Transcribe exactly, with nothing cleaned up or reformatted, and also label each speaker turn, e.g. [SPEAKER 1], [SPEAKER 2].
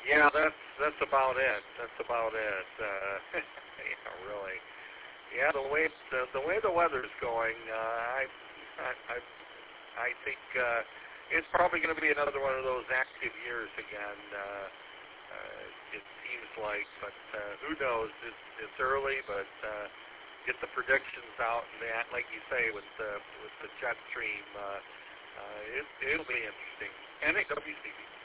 [SPEAKER 1] Yeah, that's that's about it. That's about it. Uh, yeah, really. Yeah, the way the, the way the weather's going, uh, I, I I I think uh, it's probably going to be another one of those active years again. Uh, uh, it seems like, but uh, who knows? It's it's early, but uh, get the predictions out, and that, like you say, with the with the jet stream, uh, uh, it it'll be interesting. And at W C B.